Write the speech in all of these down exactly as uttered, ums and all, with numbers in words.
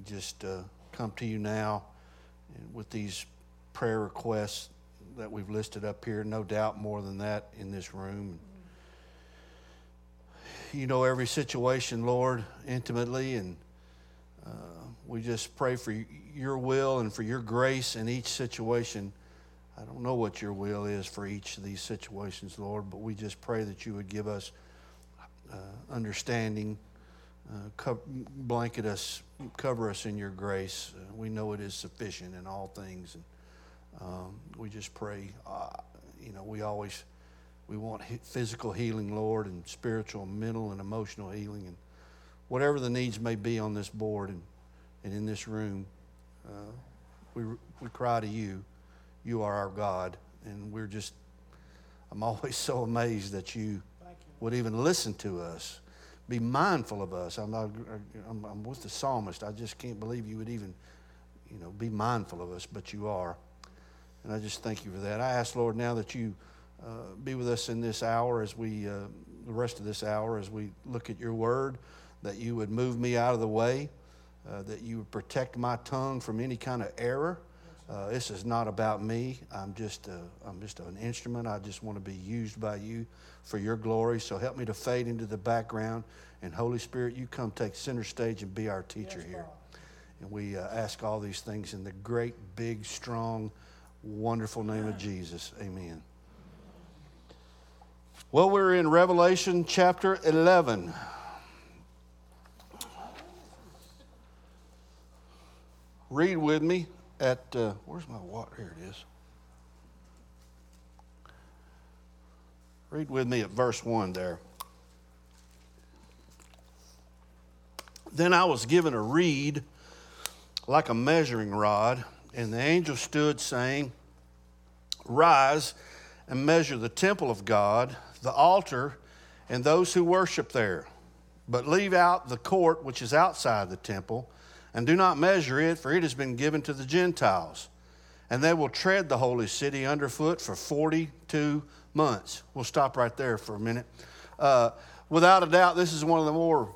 just uh, come to you now with these prayer requests that we've listed up here. No doubt more than that in this room. You know every situation, Lord, intimately, and uh, we just pray for your will and for your grace in each situation. I don't know what your will is for each of these situations, Lord, but we just pray that you would give us uh, understanding, uh, co- blanket us, cover us in your grace. Uh, we know it is sufficient in all things, and um, we just pray. Uh, you know, we always we want he- physical healing, Lord, and spiritual, mental, and emotional healing, and whatever the needs may be on this board and, and in this room, uh, we we cry to you. You are our God, and we're just, I'm always so amazed that you, you would even listen to us, be mindful of us. I'm, not, I'm, I'm with the psalmist. I just can't believe you would even, you know, be mindful of us, but you are. And I just thank you for that. I ask, Lord, now that you uh, be with us in this hour as we, uh, the rest of this hour, as we look at your word, that you would move me out of the way, uh, that you would protect my tongue from any kind of error. Uh, this is not about me. I'm just a, I'm just an instrument. I just want to be used by you for your glory. So help me to fade into the background. And Holy Spirit, you come take center stage and be our teacher yes, here. And we uh, ask all these things in the great, big, strong, wonderful name of Jesus. Amen. Well, we're in Revelation chapter eleven. Read with me. At, uh, where's my water? Here it is. Read with me at verse one there. Then I was given a reed like a measuring rod, and the angel stood saying, Rise and measure the temple of God, the altar, and those who worship there. But leave out the court which is outside the temple, and do not measure it, for it has been given to the Gentiles. And they will tread the holy city underfoot for forty-two months. We'll stop right there for a minute. Uh, without a doubt, this is one of the more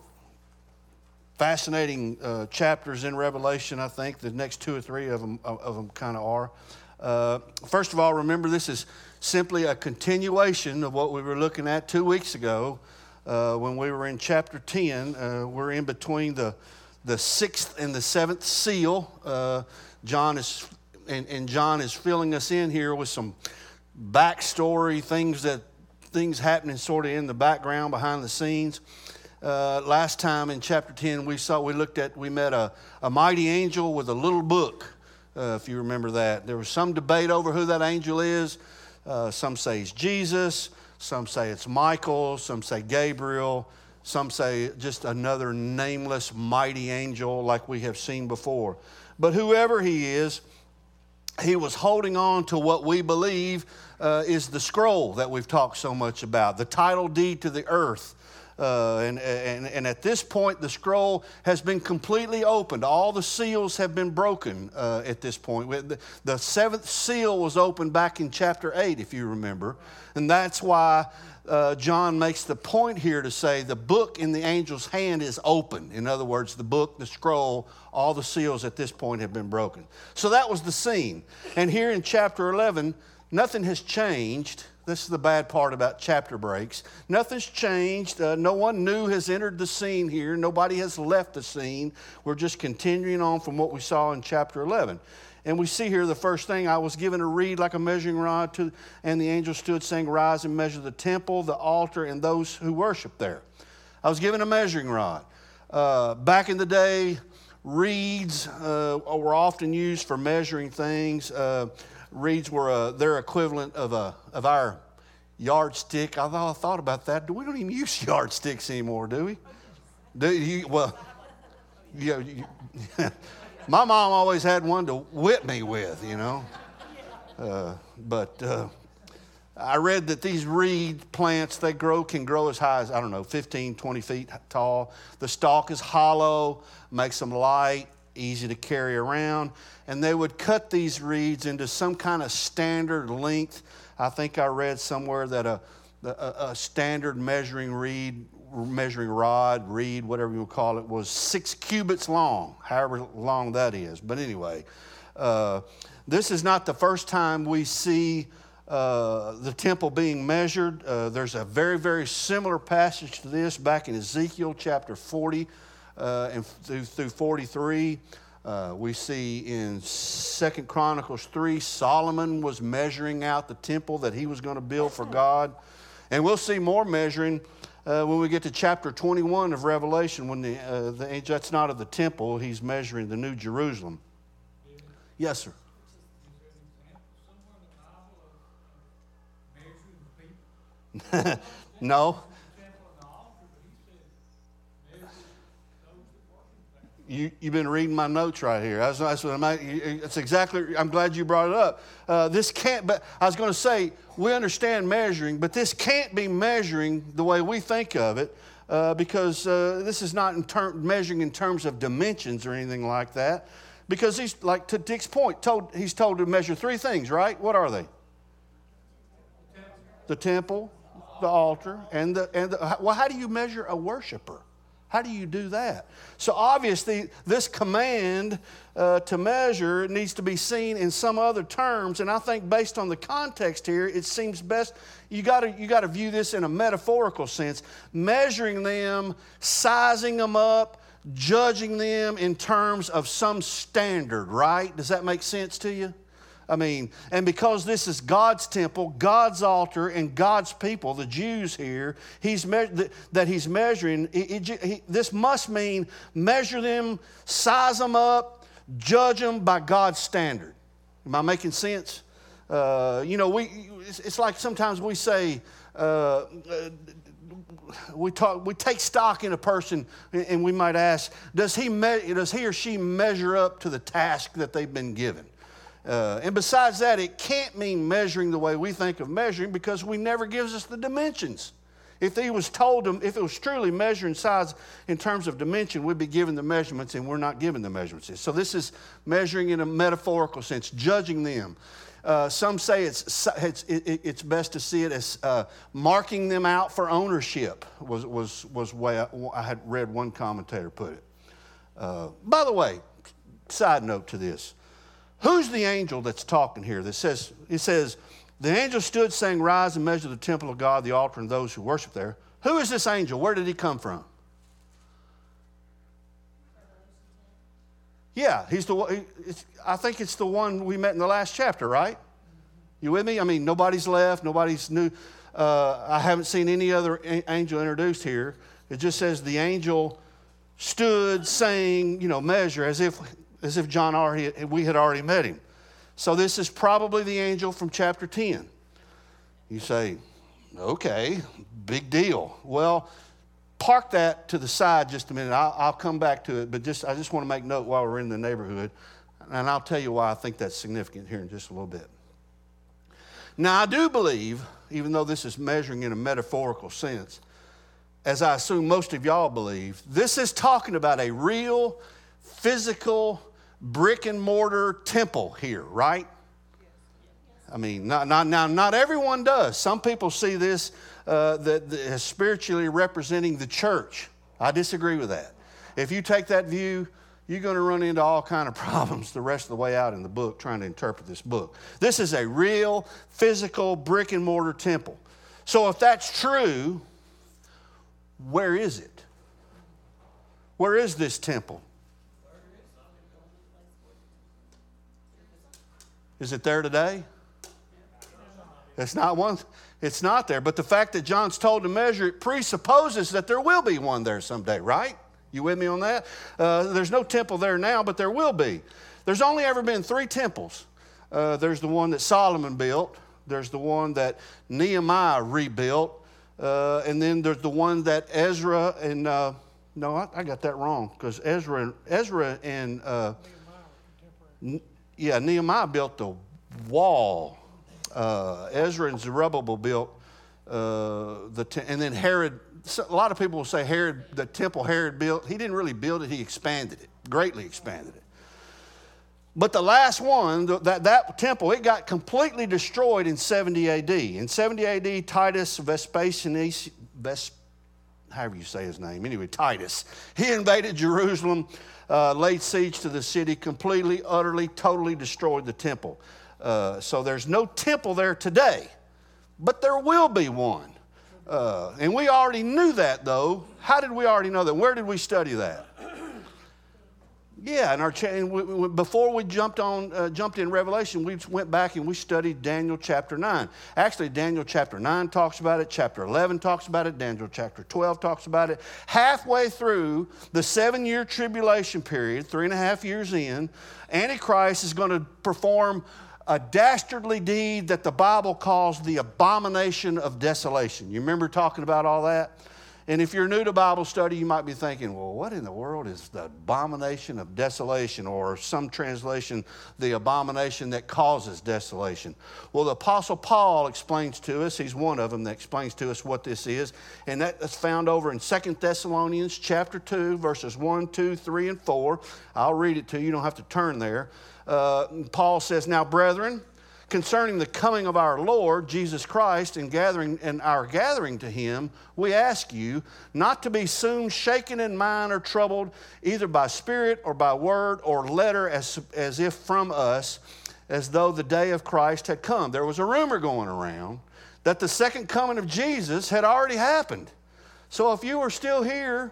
fascinating uh, chapters in Revelation, I think. The next two or three of them, of them kind of are. Uh, first of all, remember this is simply a continuation of what we were looking at two weeks ago uh, when we were in chapter ten. Uh, we're in between the the sixth and the seventh seal. Uh, John is and, and John is filling us in here with some backstory, things that things happening sort of in the background, behind the scenes. Uh, last time in chapter ten, we saw we looked at we met a, a mighty angel with a little book. Uh, if you remember that, there was some debate over who that angel is. Uh, some say it's Jesus. Some say it's Michael. Some say Gabriel. Some say just another nameless mighty angel like we have seen before. But whoever he is, he was holding on to what we believe uh, is the scroll that we've talked so much about, the title deed to the earth. Uh, and, and, and at this point, the scroll has been completely opened. All the seals have been broken uh, at this point. The, the seventh seal was opened back in chapter eight, if you remember. And that's why uh, John makes the point here to say the book in the angel's hand is open. In other words, the book, the scroll, all the seals at this point have been broken. So that was the scene. And here in chapter eleven, nothing has changed. This is the bad part about chapter breaks. Nothing's changed. Uh, no one new has entered the scene here. Nobody has left the scene. We're just continuing on from what we saw in chapter eleven. And we see here the first thing, I was given a reed like a measuring rod, to, and the angel stood saying, Rise and measure the temple, the altar, and those who worship there. I was given a measuring rod. Uh, back in the day, reeds uh, were often used for measuring things. Uh, Reeds were uh, their equivalent of a of our yardstick. I thought, I thought about that. We don't even use yardsticks anymore, do we? Do you? Well, you, you, my mom always had one to whip me with, you know. Uh, but uh, I read that these reed plants, they grow can grow as high as, I don't know, fifteen, twenty feet tall. The stalk is hollow, makes them light, easy to carry around. And they would cut these reeds into some kind of standard length. I think I read somewhere that a, a, a standard measuring reed measuring rod, reed, whatever you want to call it, was six cubits long, however long that is. But anyway, uh, this is not the first time we see uh, the temple being measured. Uh, there's a very, very similar passage to this back in Ezekiel chapter forty uh, and through, through forty-three. Uh, we see in Second Chronicles three, Solomon was measuring out the temple that he was going to build for God. And we'll see more measuring uh, when we get to chapter twenty-one of Revelation, when the, uh, the angel, that's not of the temple, he's measuring the New Jerusalem. Yes, sir. No. You, you've been reading my notes right here. That's, that's what I'm, it's exactly, I'm glad you brought it up. Uh, this can't, but I was going to say, we understand measuring, but this can't be measuring the way we think of it uh, because uh, this is not in term, measuring in terms of dimensions or anything like that. Because he's, like to Dick's point, told, he's told to measure three things, right? What are they? The temple, the altar, and the, and the, well, how do you measure a worshiper? How do you do that? So obviously, this command uh, to measure needs to be seen in some other terms, and I think based on the context here, it seems best you got to you got to view this in a metaphorical sense, measuring them, sizing them up, judging them in terms of some standard. Right? Does that make sense to you? I mean, and because this is God's temple, God's altar, and God's people, the Jews here, he's me- that he's measuring, it, it, he, this must mean measure them, size them up, judge them by God's standard. Am I making sense? Uh, you know, we it's, it's like sometimes we say, uh, we talk, we take stock in a person, and we might ask, does he me- does he or she measure up to the task that they've been given? Uh, and besides that, it can't mean measuring the way we think of measuring because we never gives us the dimensions. If he was told them, if it was truly measuring size in terms of dimension, we'd be given the measurements, and we're not given the measurements. So this is measuring in a metaphorical sense, judging them. Uh, some say it's it's it, it's best to see it as uh, marking them out for ownership. Was was was the way I, I had read one commentator put it. Uh, by the way, side note to this. Who's the angel that's talking here? That says, it says, the angel stood saying, rise and measure the temple of God, the altar, and those who worship there. Who is this angel? Where did he come from? Yeah, he's the one. I think it's the one we met in the last chapter, right? You with me? I mean, nobody's left. Nobody's new. Uh, I haven't seen any other angel introduced here. It just says the angel stood saying, you know, measure, as if... as if John already, we had already met him. So this is probably the angel from chapter ten. You say, okay, big deal. Well, park that to the side just a minute. I'll, I'll come back to it, but just I just want to make note while we're in the neighborhood, and I'll tell you why I think that's significant here in just a little bit. Now, I do believe, even though this is measuring in a metaphorical sense, as I assume most of y'all believe, this is talking about a real physical brick and mortar temple here, right? I mean, not, not, now, not everyone does. Some people see this uh, that, that as spiritually representing the church. I disagree with that. If you take that view, you're going to run into all kind of problems the rest of the way out in the book trying to interpret this book. This is a real physical brick and mortar temple. So if that's true, where is it? Where is this temple? Is it there today? It's not one. It's not there. But the fact that John's told to measure it presupposes that there will be one there someday, right? You with me on that? Uh, there's no temple there now, but there will be. There's only ever been three temples. Uh, there's the one that Solomon built. There's the one that Nehemiah rebuilt. Uh, and then there's the one that Ezra and, uh, no, I, I got that wrong because Ezra, Ezra and, uh, yeah, Nehemiah built the wall. Uh, Ezra and Zerubbabel built uh, the, te- and then Herod. So a lot of people will say Herod, the temple Herod built. He didn't really build it; he expanded it, greatly expanded it. But the last one, that that temple, it got completely destroyed in seventy A D In seventy A D, Titus Vespasianus, Ves, however you say his name, anyway, Titus. He invaded Jerusalem, uh, laid siege to the city, completely, utterly, totally destroyed the temple. Uh, so there's no temple there today, but there will be one. Uh, and we already knew that, though. How did we already know that? Where did we study that? Yeah, and our cha- and we, we, before we jumped on, uh, jumped in Revelation, we went back and we studied Daniel chapter nine. Actually, Daniel chapter nine talks about it. Chapter eleven talks about it. Daniel chapter twelve talks about it. Halfway through the seven-year tribulation period, three and a half years in, Antichrist is going to perform a dastardly deed that the Bible calls the abomination of desolation. You remember talking about all that? And if you're new to Bible study, you might be thinking, well, what in the world is the abomination of desolation? Or some translation, the abomination that causes desolation. Well, the Apostle Paul explains to us, he's one of them that explains to us what this is. And that's found over in Second Thessalonians chapter two, verses one, two, three, and four. I'll read it to you. You don't have to turn there. Uh, Paul says, now, brethren, concerning the coming of our Lord Jesus Christ and gathering and our gathering to him, we ask you not to be soon shaken in mind or troubled, either by spirit or by word or letter, as, as if from us, as though the day of Christ had come. There was a rumor going around that the second coming of Jesus had already happened. So if you were still here,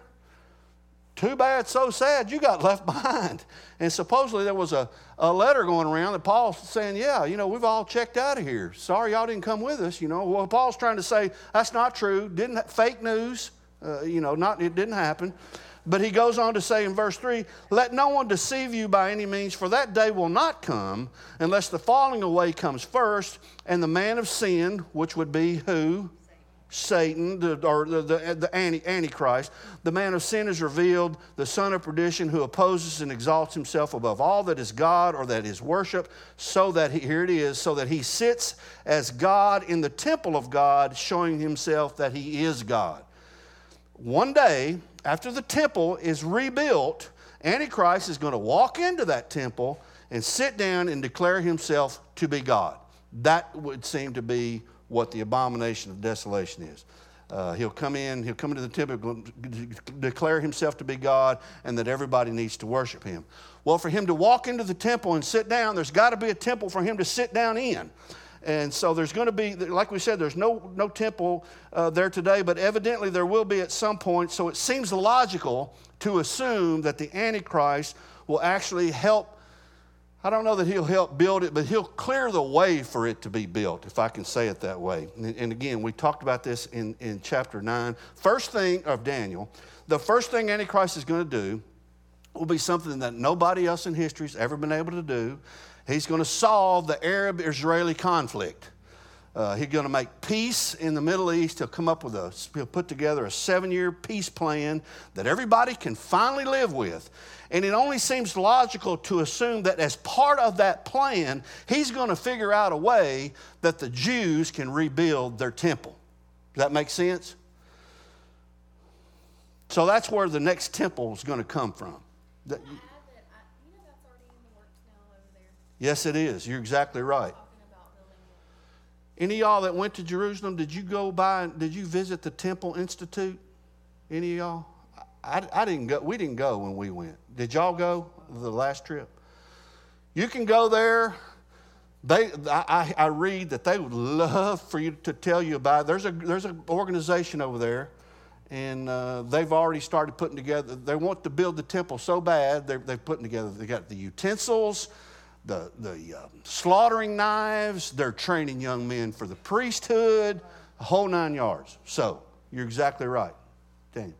too bad, so sad, you got left behind. And supposedly there was a, a letter going around that Paul's saying, yeah, you know, we've all checked out of here. Sorry y'all didn't come with us, you know. Well, Paul's trying to say that's not true. Didn't fake news, uh, you know, not it didn't happen. But he goes on to say in verse three, let no one deceive you by any means, for that day will not come unless the falling away comes first, and the man of sin, which would be who? Satan, the, or the, the, the anti, Antichrist, the man of sin is revealed, the son of perdition, who opposes and exalts himself above all that is God or that is worship, so that he, here it is, so that he sits as God in the temple of God, showing himself that he is God. One day, after the temple is rebuilt, Antichrist is going to walk into that temple and sit down and declare himself to be God. That would seem to be what the abomination of desolation is. Uh, he'll come in, he'll come into the temple, declare himself to be God, and that everybody needs to worship him. Well, for him to walk into the temple and sit down, there's got to be a temple for him to sit down in. And so there's going to be, like we said, there's no, no temple uh, there today, but evidently there will be at some point. So it seems logical to assume that the Antichrist will actually help. I don't know that he'll help build it, but he'll clear the way for it to be built, if I can say it that way. And, and again, we talked about this in, in chapter nine. First thing of Daniel, the first thing Antichrist is going to do will be something that nobody else in history has ever been able to do. He's going to solve the Arab-Israeli conflict. Uh, he's going to make peace in the Middle East. He'll come up with a, he'll put together a seven-year peace plan that everybody can finally live with. And it only seems logical to assume that as part of that plan, he's going to figure out a way that the Jews can rebuild their temple. Does that make sense? So that's where the next temple is going to come from. That, I add that, I, you know that's already in the works now over there. Yes, it is. You're exactly right. Talking about building it. Any of y'all that went to Jerusalem, did you go by, did you visit the Temple Institute? Any of y'all? I, I didn't go. We didn't go when we went. Did y'all go the last trip? You can go there. They, I, I read that they would love for you to tell you about it. There's a there's an organization over there, and uh, they've already started putting together. They want to build the temple so bad. They're they're putting together. They got the utensils, the the uh, slaughtering knives. They're training young men for the priesthood, a whole nine yards. So you're exactly right, Daniel.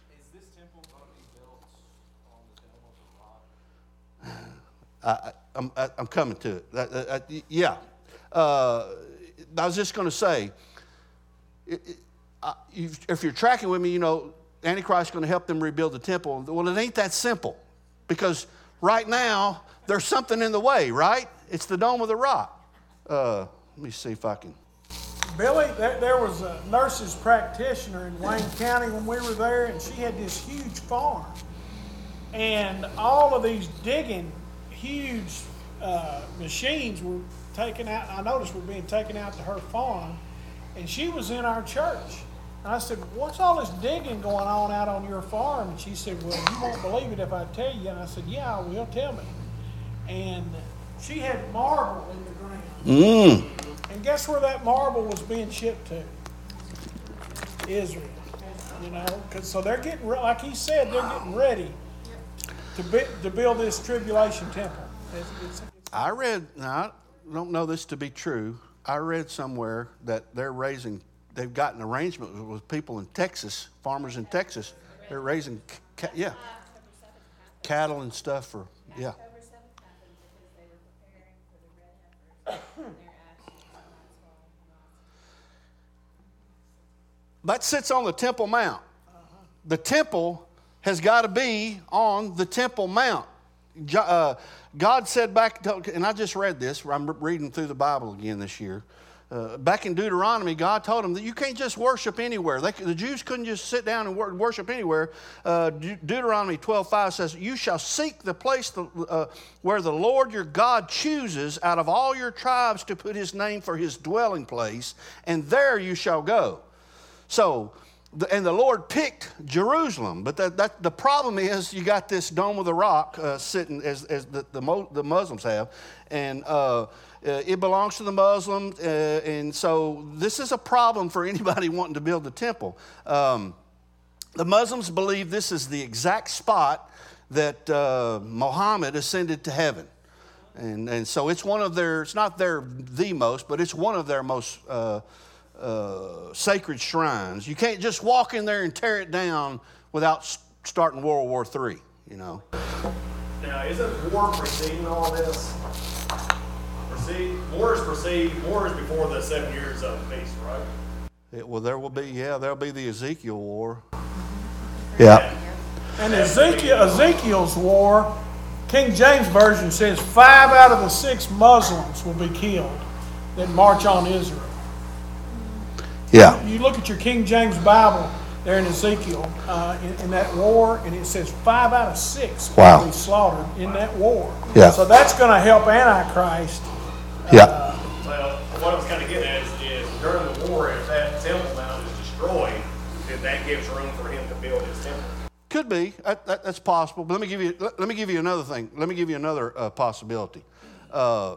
I, I'm, I'm coming to it. I, I, yeah. Uh, I was just going to say, it, it, I, if you're tracking with me, you know, Antichrist is going to help them rebuild the temple. Well, it ain't that simple, because right now there's something in the way, right? It's the Dome of the Rock. Uh, let me see if I can. Billy, there, there was a nurse's practitioner in Wayne County when we were there, and she had this huge farm. And all of these digging huge uh, machines were taken out, I noticed were being taken out to her farm, and she was in our church. And I said, what's all this digging going on out on your farm? And she said, well, you won't believe it if I tell you. And I said, yeah, I will. Tell me. And she had marble in the ground. Mm. And guess where that marble was being shipped to? Israel. You know, 'cause so they're getting, re- like he said, they're getting ready to, bi- to build this tribulation temple. It's, it's, it's, I read, now I don't know this to be true. I read somewhere that they're raising, they've got an arrangement with, with people in Texas, farmers in Texas. They're raising, ca- yeah, cattle and stuff for, yeah. October seventh happened because they were preparing for the red heifers and their ashes. And that's why That sits on the Temple Mount. The temple has got to be on the Temple Mount. Jo- uh, God said back, to, and I just read this, I'm reading through the Bible again this year. Uh, back in Deuteronomy, God told them that you can't just worship anywhere. They, the Jews couldn't just sit down and wor- worship anywhere. Uh, De- Deuteronomy twelve five says, you shall seek the place the, uh, where the Lord your God chooses out of all your tribes to put his name for his dwelling place, and there you shall go. So, the, and the Lord picked Jerusalem, but that, that, the problem is you got this Dome of the Rock uh, sitting as, as the, the, Mo, the Muslims have, and uh, uh, it belongs to the Muslims, uh, and so this is a problem for anybody wanting to build the temple. Um, the Muslims believe this is the exact spot that uh, Muhammad ascended to heaven. And, and so it's one of their, it's not their the most, but it's one of their most uh, uh, sacred shrines. You can't just walk in there and tear it down without s- starting World War Three, you know. Now, isn't war preceding all this? Proceed, war is precede, war is before the seven years of peace, right? It, well, there will be, yeah, there'll be the Ezekiel War. Yeah. and Ezekiel, Ezekiel's war, King James Version says five out of the six Muslims will be killed that march on Israel. Yeah. You look at your King James Bible there in Ezekiel, uh, in, in that war, and it says five out of six Wow. will be slaughtered in that war. Yeah. So that's going to help Antichrist. Yeah. Well, what I was kind of getting at is, is during the war, if that Temple Mount is destroyed, then that gives room for him to build his temple. Could be. That, that, that's possible. But let me give you. Let, let me give you another thing. Let me give you another uh, possibility. Uh,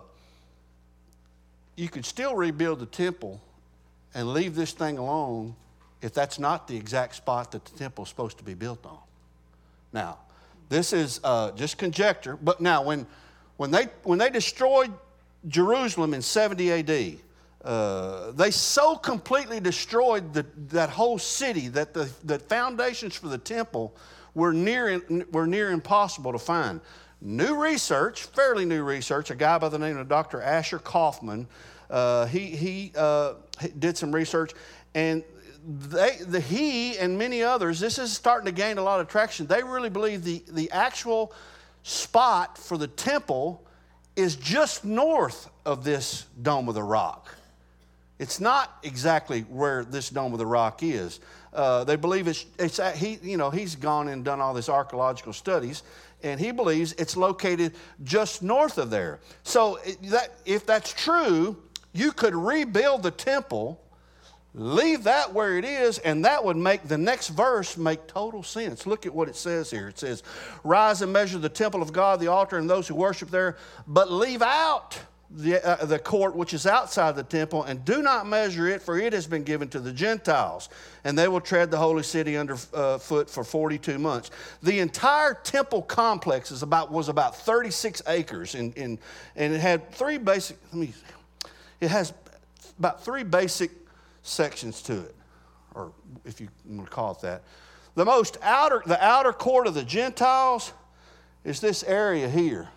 you could still rebuild the temple and leave this thing alone if that's not the exact spot that the temple is supposed to be built on. Now, this is uh, just conjecture. But now, when when they when they destroyed Jerusalem in seventy A D, uh, they so completely destroyed the, that whole city that the, the foundations for the temple were near, were near impossible to find. New research, fairly new research, a guy by the name of Doctor Asher Kaufman, uh, he, he uh, did some research, and they, the, he and many others, this is starting to gain a lot of traction. They really believe the, the actual spot for the temple is just north of this Dome of the Rock. It's not exactly where this Dome of the Rock is. Uh, they believe it's, it's at, he, you know, he's gone and done all these archaeological studies, and he believes it's located just north of there. So it, that, if that's true, you could rebuild the temple, leave that where it is, and that would make the next verse make total sense. Look at what it says here. It says, rise and measure the temple of God, the altar, and those who worship there, but leave out the, uh, the court which is outside the temple, and do not measure it, for it has been given to the Gentiles, and they will tread the holy city under uh, foot for forty-two months. The entire temple complex is about, was about thirty-six acres, in, in, and it had three basic, let me, it has about three basic sections to it, or if you want to call it that. The most outer, the outer court of the Gentiles is this area here.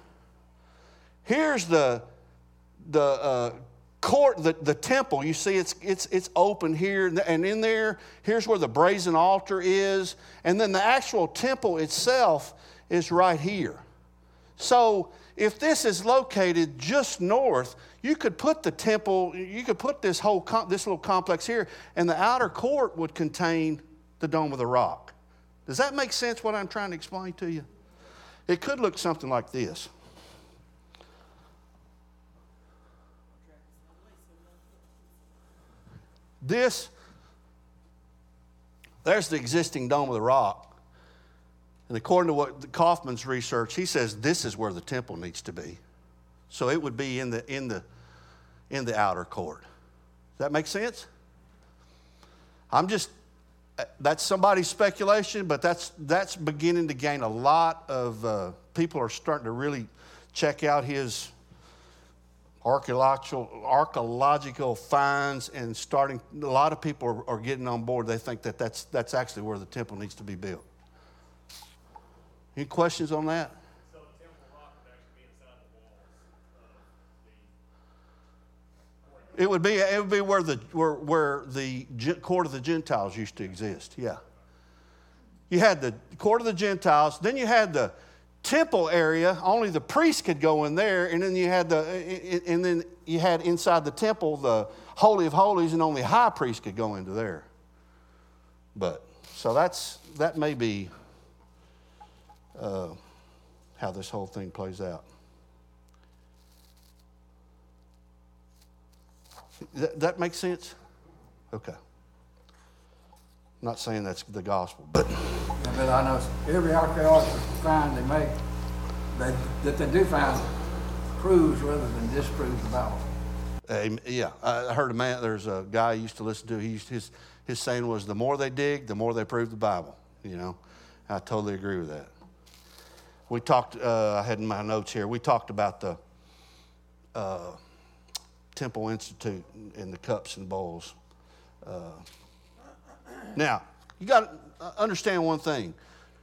Here's the the uh, court, the, the temple. You see, it's it's it's open here, and in there, here's where the brazen altar is, and then the actual temple itself is right here. So if this is located just north, you could put the temple, you could put this whole, com- this little complex here, and the outer court would contain the Dome of the Rock. Does that make sense, what I'm trying to explain to you? It could look something like this. This, there's the existing Dome of the Rock. And according to what Kaufman's research, he says this is where the temple needs to be. So it would be in the, in the, in the outer court. Does that make sense? I'm just, that's somebody's speculation, but that's, that's beginning to gain a lot of, uh, people are starting to really check out his archaeological, archaeological finds, and starting, a lot of people are, are getting on board. They think that that's, that's actually where the temple needs to be built. Any questions on that? So the Temple Rock would actually be inside the walls of the... It would be, it would be where the, where, where the court of the Gentiles used to exist, yeah. You had the court of the Gentiles, then you had the temple area, only the priests could go in there, and then you had the, and then you had inside the temple the Holy of Holies, and only high priest could go into there. But, so that's, that may be uh, how this whole thing plays out. That, that makes sense? Okay. I'm not saying that's the gospel, but... Yeah, but I know every archaeological find they make, they, that they do find, proves rather than disproves the Bible. Uh, yeah, I heard a man, there's a guy I used to listen to, he used, his, his saying was, the more they dig, the more they prove the Bible, you know. I totally agree with that. We talked, uh, I had in my notes here, we talked about the uh, Temple Institute and the cups and bowls. Uh, now, you got to understand one thing.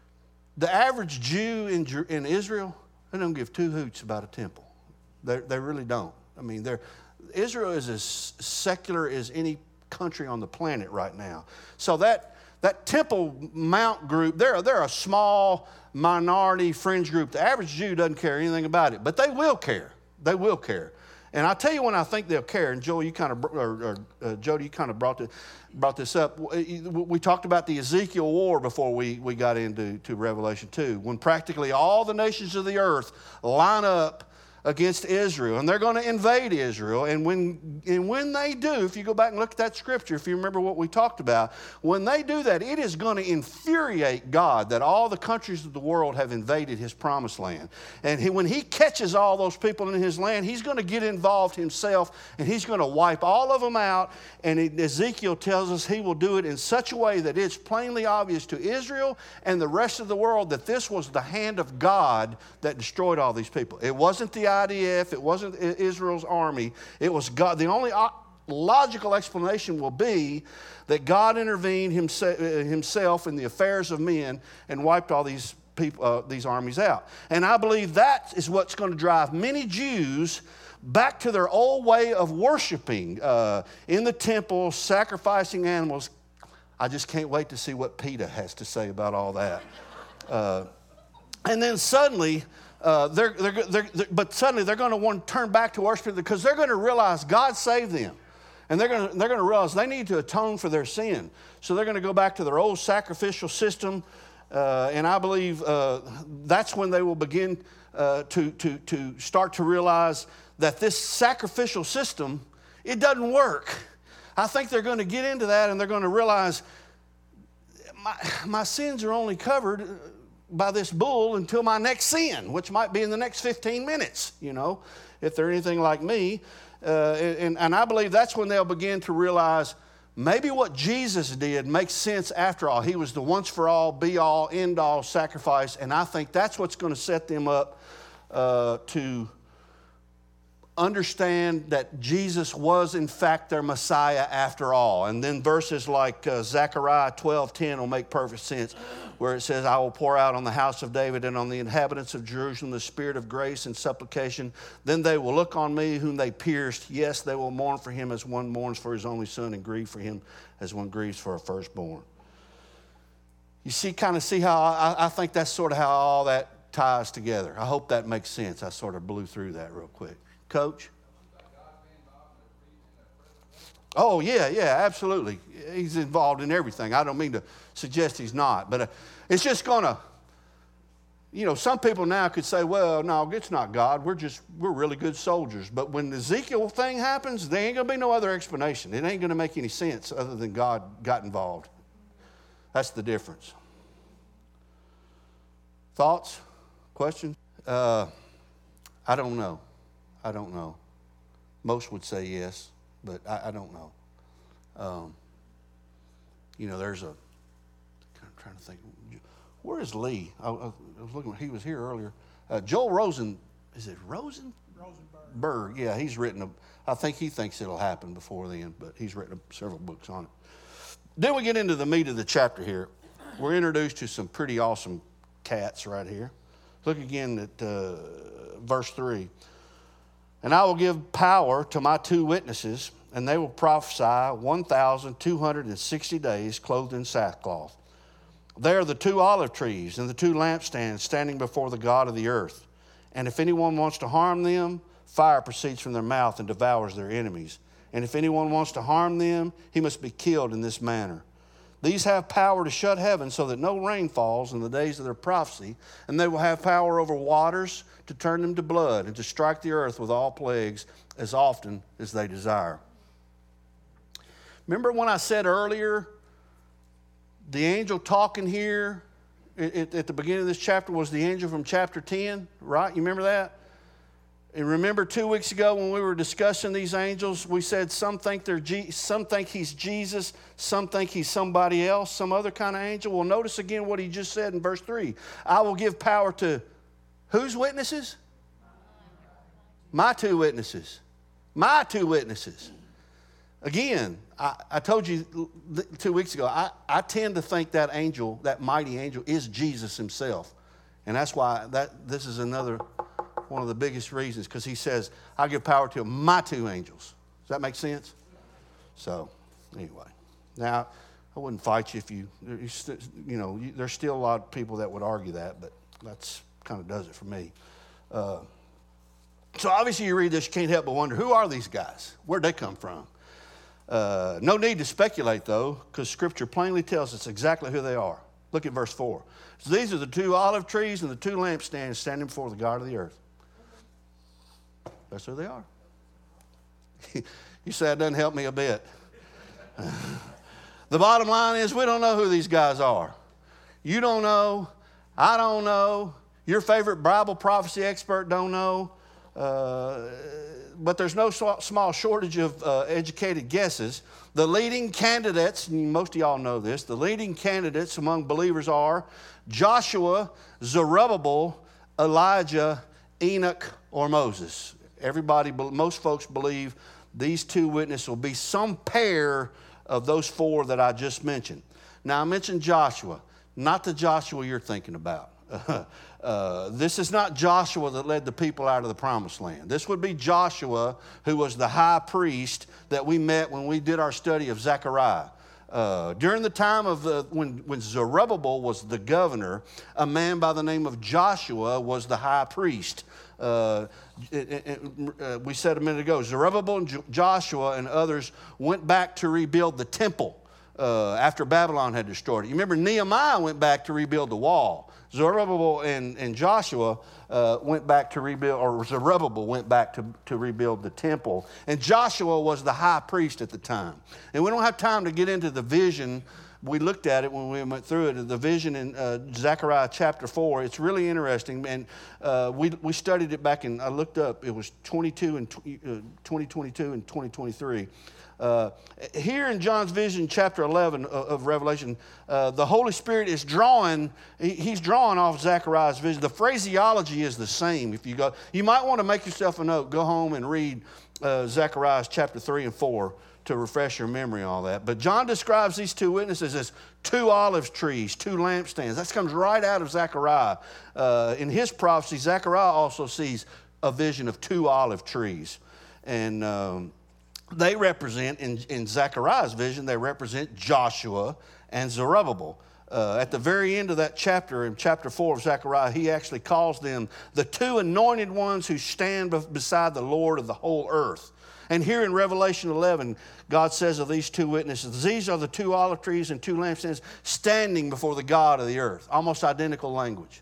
The average Jew in, in Israel, they don't give two hoots about a temple. They, they really don't. I mean, they're, Israel is as secular as any country on the planet right now. So that, that Temple Mount group, they're, they're a small minority fringe group. The average Jew doesn't care anything about it, but they will care. They will care. And I'll tell you when I think they'll care, and Joel, you kind of, or, or uh, Jody, you kind of brought, the, brought this up. We, we talked about the Ezekiel war before we, we got into to Revelation two, when practically all the nations of the earth line up against Israel, and they're going to invade Israel. And when, and when they do, if you go back and look at that scripture, if you remember what we talked about, when they do that, it is going to infuriate God that all the countries of the world have invaded his promised land. And he, when he catches all those people in his land, he's going to get involved himself, and he's going to wipe all of them out. And it, Ezekiel tells us he will do it in such a way that it's plainly obvious to Israel and the rest of the world that this was the hand of God that destroyed all these people. It wasn't the I D F, it wasn't Israel's army, it was God. The only logical explanation will be that God intervened himself in the affairs of men and wiped all these people, uh, these armies out. And I believe that is what's going to drive many Jews back to their old way of worshiping uh, in the temple, sacrificing animals. I just can't wait to see what PETA has to say about all that. Uh, and then suddenly, Uh, they're, they're, they're, they're, but suddenly they're going to want to turn back to worship because they're going to realize God saved them. And they're going to, they're going to realize they need to atone for their sin. So they're going to go back to their old sacrificial system. Uh, and I believe uh, that's when they will begin uh, to, to, to start to realize that this sacrificial system, it doesn't work. I think they're going to get into that and they're going to realize my, my sins are only covered by this bull until my next sin, which might be in the next fifteen minutes, you know, if they're anything like me. Uh, and, and I believe that's when they'll begin to realize maybe what Jesus did makes sense after all. He was the once for all, be all, end all sacrifice. And I think that's what's going to set them up uh, to understand that Jesus was in fact their Messiah after all. And then verses like uh, Zechariah twelve ten will make perfect sense, where it says, I will pour out on the house of David and on the inhabitants of Jerusalem the spirit of grace and supplication. Then they will look on me whom they pierced. Yes, they will mourn for him as one mourns for his only son, and grieve for him as one grieves for a firstborn. You see, kind of see how I, I think that's sort of how all that ties together. I hope that makes sense. I sort of blew through that real quick. Coach? Oh, yeah, yeah, absolutely. He's involved in everything. I don't mean to suggest he's not, but uh, it's just going to, you know, some people now could say, well, no, it's not God. We're just, we're really good soldiers. But when the Ezekiel thing happens, there ain't going to be no other explanation. It ain't going to make any sense other than God got involved. That's the difference. Thoughts? Questions? Uh, I don't know. I don't know. Most would say yes, but I, I don't know. Um, you know, there's a, I'm trying to think, where is Lee? I, I was looking, he was here earlier. Uh, Joel Rosen, is it Rosen? Rosenberg. Berg, yeah, he's written a, I think he thinks it'll happen before then, but he's written a, several books on it. Then we get into the meat of the chapter here. We're introduced to some pretty awesome cats right here. Look again at uh, verse three. And I will give power to my two witnesses, and they will prophesy one thousand two hundred sixty days clothed in sackcloth. They are the two olive trees and the two lampstands standing before the God of the earth. And if anyone wants to harm them, fire proceeds from their mouth and devours their enemies. And if anyone wants to harm them, he must be killed in this manner. These have power to shut heaven so that no rain falls in the days of their prophecy, and they will have power over waters to turn them to blood and to strike the earth with all plagues as often as they desire. Remember when I said earlier, the angel talking here at, at the beginning of this chapter was the angel from chapter ten, right? You remember that? And remember two weeks ago when we were discussing these angels, we said some think they're Je- some think he's Jesus, some think he's somebody else, some other kind of angel. Well, notice again what he just said in verse three. I will give power to whose witnesses? My two witnesses. My two witnesses. Again, I, I told you two weeks ago, I, I tend to think that angel, that mighty angel, is Jesus himself. And that's why that this is another one of the biggest reasons, because he says, I'll give power to my two angels. Does that make sense? So, anyway. Now, I wouldn't fight you if you, you know, there's still a lot of people that would argue that, but that's kind of does it for me. Uh, so, obviously, you read this, you can't help but wonder, who are these guys? Where'd they come from? Uh, no need to speculate, though, because Scripture plainly tells us exactly who they are. Look at verse four. So these are the two olive trees and the two lampstands standing before the God of the earth. That's who they are. You say that doesn't help me a bit. The bottom line is we don't know who these guys are. You don't know. I don't know. Your favorite Bible prophecy expert don't know. Uh, but there's no small shortage of uh, educated guesses. The leading candidates, and most of y'all know this, the leading candidates among believers are Joshua, Zerubbabel, Elijah, Enoch, or Moses. Everybody, most folks believe these two witnesses will be some pair of those four that I just mentioned. Now, I mentioned Joshua, not the Joshua you're thinking about. Uh, this is not Joshua that led the people out of the promised land. This would be Joshua, who was the high priest that we met when we did our study of Zechariah. Uh, during the time of the, when, when Zerubbabel was the governor, a man by the name of Joshua was the high priest. Uh, it, it, it, uh, we said a minute ago, Zerubbabel and J- Joshua and others went back to rebuild the temple uh, after Babylon had destroyed it. You remember Nehemiah went back to rebuild the wall. Zerubbabel and, and Joshua uh, went back to rebuild, or Zerubbabel went back to, to rebuild the temple. And Joshua was the high priest at the time. And we don't have time to get into the vision. We looked at it when we went through it, the vision in uh, Zechariah chapter four. It's really interesting. And uh, we, we studied it back in, I looked up, it was twenty-two and uh, twenty twenty-two and twenty twenty-three. Uh, here in John's vision, chapter eleven of, of Revelation, uh, the Holy Spirit is drawing, he, he's drawing off Zechariah's vision. The phraseology is the same. If you go, you might want to make yourself a note, go home and read uh, Zechariah chapter three and four to refresh your memory on all that. But John describes these two witnesses as two olive trees, two lampstands. That comes right out of Zechariah. Uh, in his prophecy, Zechariah also sees a vision of two olive trees. And um, they represent, in, in Zechariah's vision, they represent Joshua and Zerubbabel. Uh, at the very end of that chapter, in chapter four of Zechariah, he actually calls them the two anointed ones who stand beside the Lord of the whole earth. And here in Revelation eleven, God says of these two witnesses, these are the two olive trees and two lampstands standing before the God of the earth. Almost identical language.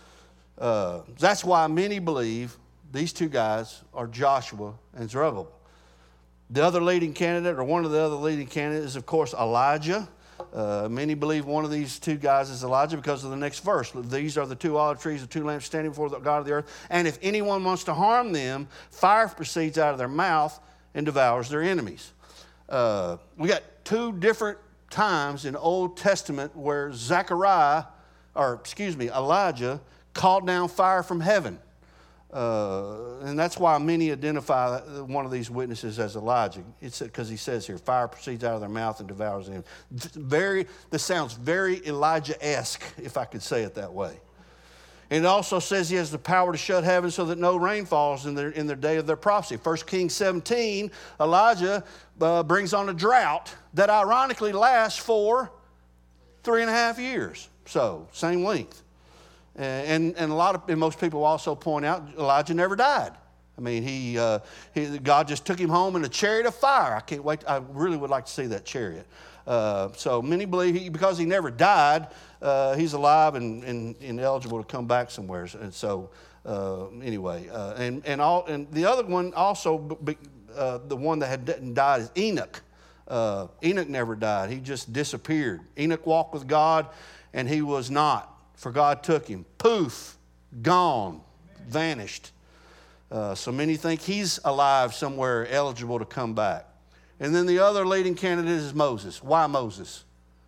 Uh, that's why many believe these two guys are Joshua and Zerubbabel. The other leading candidate, or one of the other leading candidates, is, of course, Elijah. Uh, many believe one of these two guys is Elijah because of the next verse. These are the two olive trees, the two lamps standing before the God of the earth. And if anyone wants to harm them, fire proceeds out of their mouth and devours their enemies. Uh, we got two different times in the Old Testament where Zechariah, or excuse me, Elijah called down fire from heaven. Uh, and that's why many identify one of these witnesses as Elijah. It's because he says here, fire proceeds out of their mouth and devours them. Very, this sounds very Elijah-esque, if I could say it that way. And it also says he has the power to shut heaven so that no rain falls in their, in their day of their prophecy. First Kings seventeen, Elijah uh, brings on a drought that ironically lasts for three and a half years. So, same length. And, and a lot of, and most people also point out Elijah never died. I mean, he, uh, he, God just took him home in a chariot of fire. I can't wait. I really would like to see that chariot. Uh, so many believe he, because he never died, uh, he's alive and, and, and eligible to come back somewhere. And so, uh, anyway, uh, and and all and the other one also, uh, the one that had died is Enoch. Uh, Enoch never died. He just disappeared. Enoch walked with God, and he was not. For God took him. Poof, gone, vanished. Uh, so many think he's alive somewhere, eligible to come back. And then the other leading candidate is Moses. Why Moses?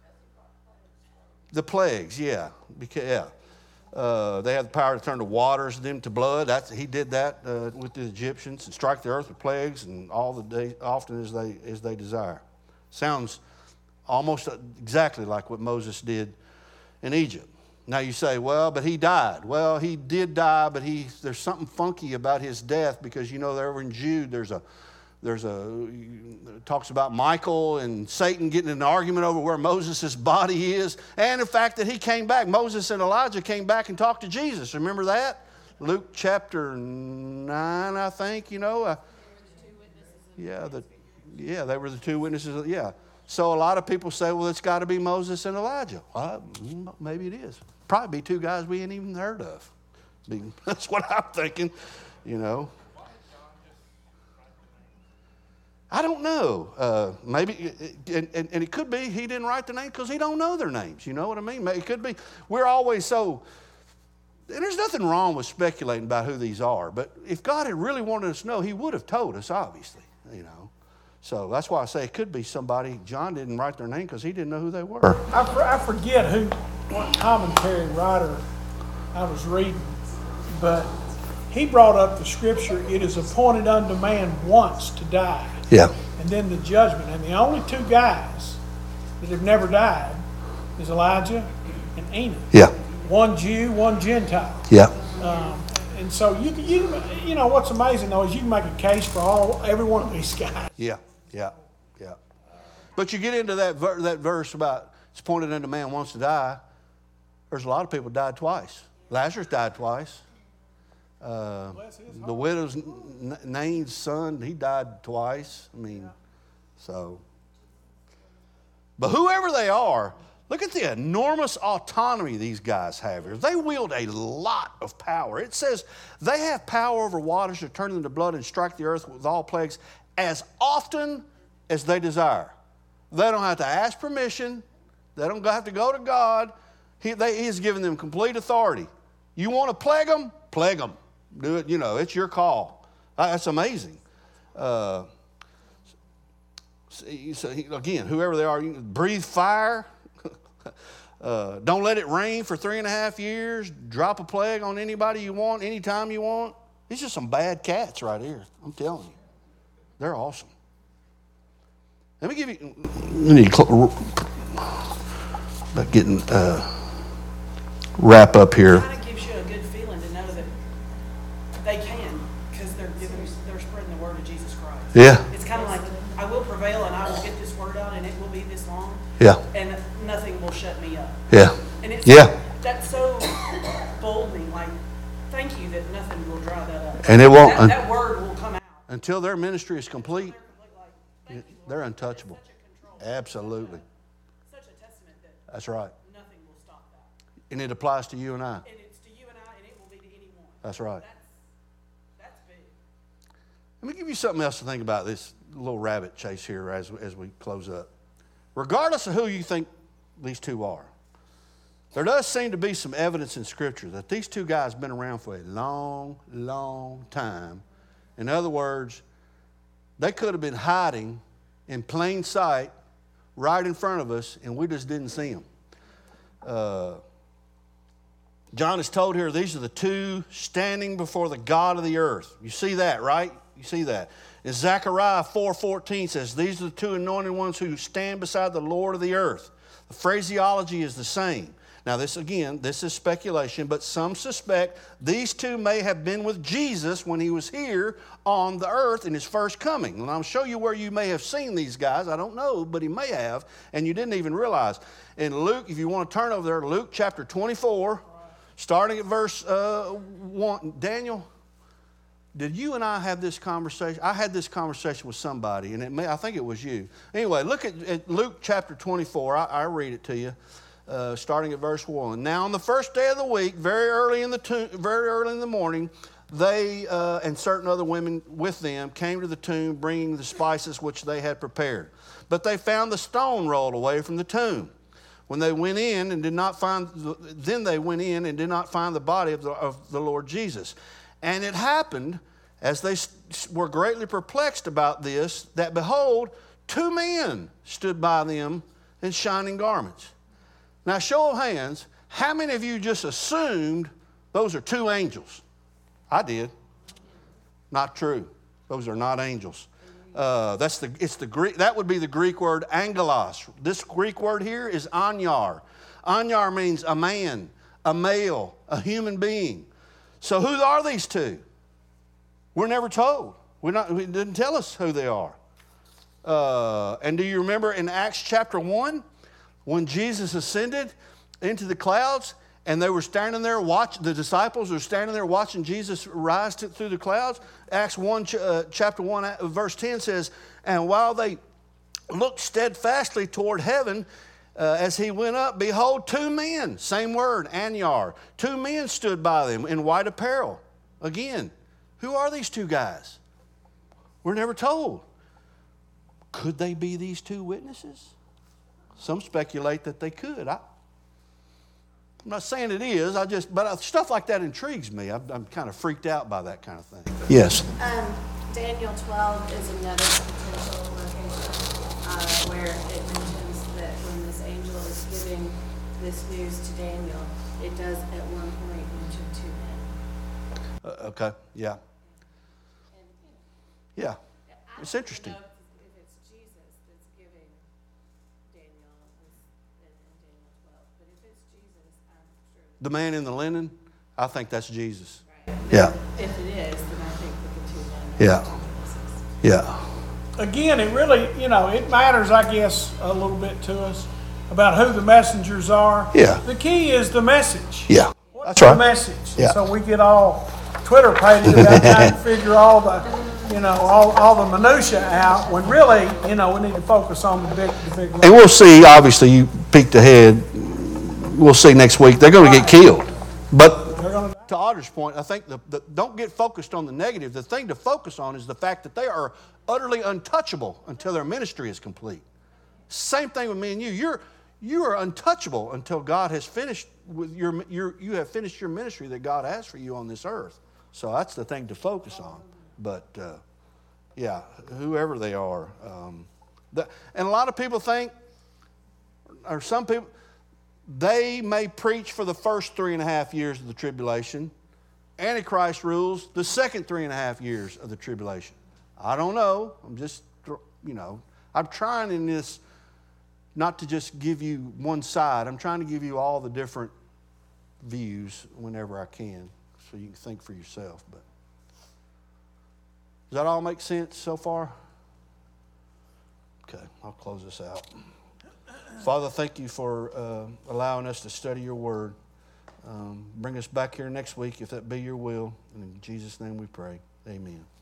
The plagues, yeah. Because, yeah. Uh, they have the power to turn the waters them to blood. That's, he did that uh, with the Egyptians and strike the earth with plagues and all the day, often as they as they desire. Sounds almost exactly like what Moses did in Egypt. Now you say, well, but he died. Well, he did die, but he there's something funky about his death because you know over in Jude there's a there's a it talks about Michael and Satan getting in an argument over where Moses' body is, and the fact that he came back. Moses and Elijah came back and talked to Jesus. Remember that? Luke chapter nine, I think. You know, uh, yeah, the yeah they were the two witnesses. Yeah. So a lot of people say, well, it's got to be Moses and Elijah. Well, maybe it is. Probably be two guys we ain't even heard of. That's what I'm thinking, you know. I don't know. Uh, maybe, and, and, and it could be he didn't write the name because he don't know their names. You know what I mean? It could be. We're always so, and there's nothing wrong with speculating about who these are. But if God had really wanted us to know, he would have told us, obviously, you know. So that's why I say it could be somebody. John didn't write their name because he didn't know who they were. I, for, I forget who, what commentary writer I was reading, but he brought up the scripture, it is appointed unto man once to die. Yeah. And then the judgment. And the only two guys that have never died is Elijah and Enoch. Yeah. One Jew, one Gentile. Yeah. Um, and so you you you know what's amazing though is you can make a case for all every one of these guys. Yeah. Yeah, yeah. But you get into that ver- that verse about it's appointed unto man once to die. There's a lot of people died twice. Lazarus died twice. Uh, the widow's N- Nain's son, he died twice. I mean, so. But whoever they are, look at the enormous autonomy these guys have here. They wield a lot of power. It says they have power over waters to turn them to blood and strike the earth with all plagues as often as they desire. They don't have to ask permission. They don't have to go to God. He, they, he has given them complete authority. You want to plague them? Plague them. Do it, you know, it's your call. Uh, that's amazing. Uh, so, so he, again, whoever they are, you can breathe fire. uh, don't let it rain for three and a half years. Drop a plague on anybody you want, anytime you want. These are some bad cats right here. I'm telling you. They're awesome. Let me give you, we need to cl- about getting, uh, wrap up here. It kind of gives you a good feeling to know that they can, because they're giving, they're spreading the word of Jesus Christ. Yeah. It's kind of like, I will prevail and I will get this word out and it will be this long. Yeah. And nothing will shut me up. Yeah. And it's, Yeah. that's so bolding, like, thank you that nothing will dry that up. And it won't. That, that word will come out. Until their ministry is complete, They're complete, like, they're untouchable. such a control. Absolutely. Such a testament that That's right. nothing will stop that. And it applies to you and I. And it's to you and I, and it will be to anyone. That's right. That's, that's big. Let me give you something else to think about this little rabbit chase here as, as we close up. Regardless of who you think these two are. There does seem to be some evidence in Scripture that these two guys have been around for a long, long time. In other words, they could have been hiding in plain sight right in front of us, and we just didn't see them. Uh, John is told here, these are the two standing before the God of the earth. You see that, right? You see that. And Zechariah four fourteen says, these are the two anointed ones who stand beside the Lord of the earth. The phraseology is the same. Now this, again, this is speculation, but some suspect these two may have been with Jesus when he was here on the earth in his first coming. And I'll show you where you may have seen these guys. I don't know, but he may have, and you didn't even realize. In Luke, if you want to turn over there, Luke chapter twenty-four, starting at verse uh, one. Daniel, did you and I have this conversation? I had this conversation with somebody, and it may, I think it was you. Anyway, look at, at Luke chapter twenty-four. I, I read it to you. Uh, starting at verse one. Now on the first day of the week, very early in the tomb, very early in the morning, they uh, and certain other women with them came to the tomb, bringing the spices which they had prepared. But they found the stone rolled away from the tomb. When they went in and did not find, then they went in and did not find the body of the, of the Lord Jesus. And it happened, as they were greatly perplexed about this, that behold, two men stood by them in shining garments. Now, show of hands, how many of you just assumed those are two angels? I did. Not true. Those are not angels. Uh, that's the, it's the Greek, that would be the Greek word angelos. This Greek word here is anyar. Anyar means a man, a male, a human being. So who are these two? We're never told. We're not, it didn't tell us who they are. Uh, and do you remember in Acts chapter one? When Jesus ascended into the clouds and they were standing there, watch, the disciples were standing there watching Jesus rise to, through the clouds. Acts one, uh, chapter one, verse ten says, and while they looked steadfastly toward heaven uh, as he went up, behold, two men, same word, anyar, two men stood by them in white apparel. Again, who are these two guys? We're never told. Could they be these two witnesses? Some speculate that they could. I, I'm not saying it is. I just, but stuff like that intrigues me. I'm, I'm kind of freaked out by that kind of thing. Yes. Um, Daniel twelve is another potential location uh, where it mentions that when this angel is giving this news to Daniel, it does at one point mention two men. Uh, okay. Yeah. And, you know, Yeah. I It's don't interesting. know if if it's Jesus that's giving Daniel this in in Daniel twelve, but if it's Jesus, I'm sure. The man in the linen, I think that's Jesus. Right. Yeah. If it is, then I think that the two men. Yeah. are two witnesses. Yeah. Again, it really, you know, it matters, I guess, a little bit to us about who the messengers are. Yeah. The key is the message. Yeah. What's That's the right. message? Yeah. So we get all Twitter pages about trying to figure all the, you know, all, all the minutia out, when really, you know, we need to focus on the big, the big. And we'll see, obviously, you peeked ahead. We'll see next week. They're going to get killed. But They're gonna- to Otter's point, I think the, the, don't get focused on the negative. The thing to focus on is the fact that they are utterly untouchable until their ministry is complete. Same thing with me and you. You're, you are untouchable until God has finished with your, your, you have finished your ministry that God has for you on this earth. So that's the thing to focus on. But, uh, yeah, whoever they are. Um, the, and a lot of people think, or some people, they may preach for the first three and a half years of the tribulation. Antichrist rules the second three and a half years of the tribulation. I don't know. I'm just, you know, I'm trying in this not to just give you one side. I'm trying to give you all the different views whenever I can so you can think for yourself. But does that all make sense so far? Okay, I'll close this out. Father, thank you for uh, allowing us to study your word. Um, bring us back here next week if that be your will. And in Jesus' name we pray. Amen.